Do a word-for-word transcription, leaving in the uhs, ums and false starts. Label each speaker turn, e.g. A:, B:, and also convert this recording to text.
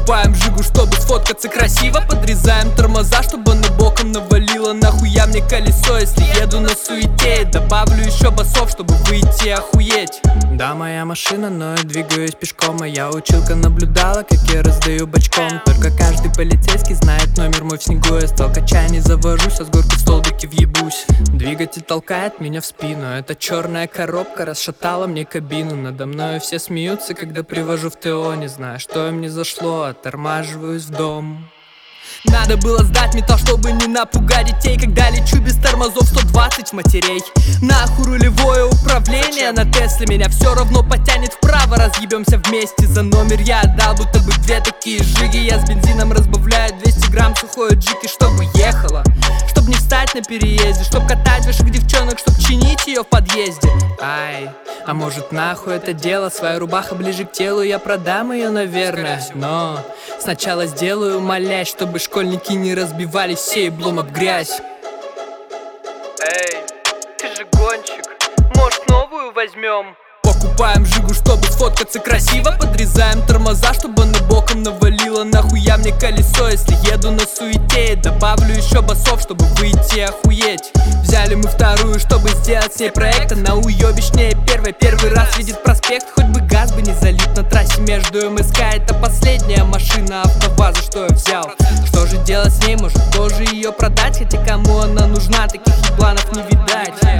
A: Покупаем жигу, чтобы сфоткаться красиво. Подрезаем тормоза, чтобы она боком навалила. Нахуя мне колесо, если еду на суете? Добавлю еще басов, чтобы выйти охуеть. Да, моя машина, но я двигаюсь пешком. Моя училка наблюдала, как я раздаю бочком. Только каждый полицейский знает номер мой в снегу. Я с толкача не завожусь, а с горки в столбике въебусь. Двигатель толкает меня в спину. Эта черная коробка расшатала мне кабину. Надо мною все смеются, когда привожу в ТО. Не знаю, что им не зашло, оттормаживаюсь в дом. Надо было сдать металл, чтобы не напугать детей. Когда лечу без тормозов сто двадцать матерей. Нахуй рулевое управление на Тесле. Меня все равно потянет вправо, разъебемся вместе. За номер я отдал будто бы две такие жиги. Я с бензином разбавляю двести грамм сухой джики, чтобы ехала, чтоб не встать на переезде, чтоб катать ваших девчонок, чтоб чинить ее в подъезде. Ай, а может нахуй это дело? Своя рубаха ближе к телу, я продам ее, наверное. Но сначала сделаю молясь, чтобы школьники не разбивали сей блом об грязь. Эй, ты же гонщик, может новую возьмем? Покупаем жигу, чтобы сфоткаться красиво. Подрезаем тормоза, чтобы она боком навалила. Нахуя мне колесо, если еду на суете? Добавлю еще басов, чтобы выйти охуеть. Взяли мы вторую, чтобы сделать с ней проект. Она уебищнее первой, первый раз видит проспект. Хоть бы газ бы не залит на трассе между МСК. Это последняя машина АвтоВАЗа, что я взял. Что же делать с ней, может тоже ее продать? Хотя кому она нужна, таких ебланов не видать.